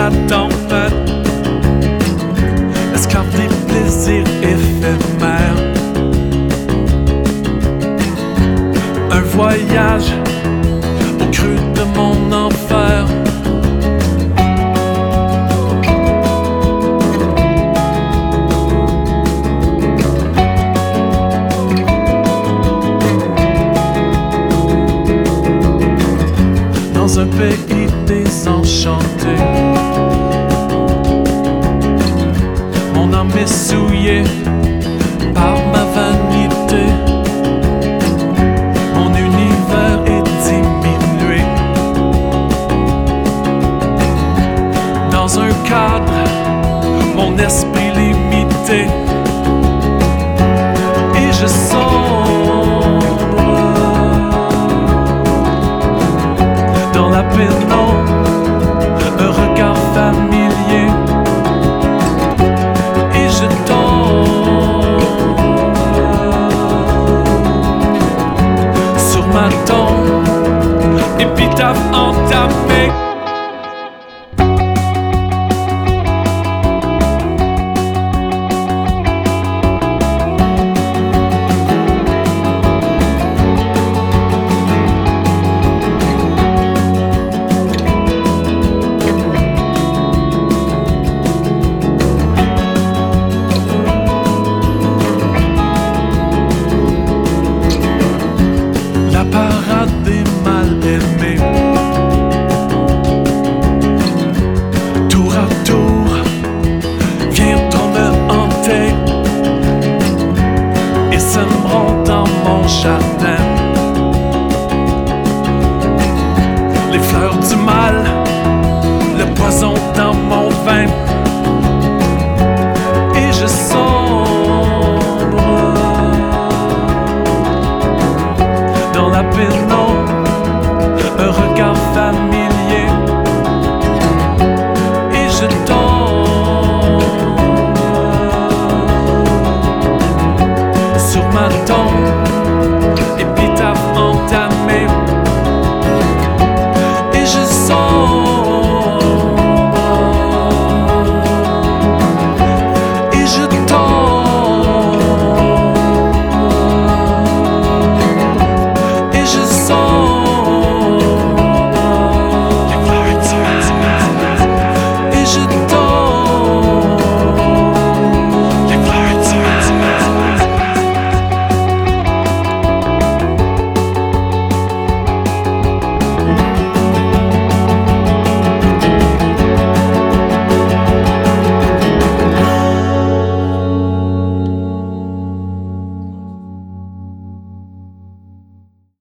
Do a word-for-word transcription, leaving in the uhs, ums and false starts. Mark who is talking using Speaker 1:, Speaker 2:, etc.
Speaker 1: la tempête, esclave des plaisirs éphémères. Un voyage au creux de mon enfer. Dans un pays désenchanté, mon âme est souillée par ma vanité. Mon univers est diminué dans un cadre, mon esprit limité. Et je sombre dans la pénombre, un regard familier. Et je tombe sur ma tombe, épitaphe entamée. La parade des mal-aimés, tour à tour, viens-t-on me hanter et sèmeront dans mon jardin les fleurs du mal.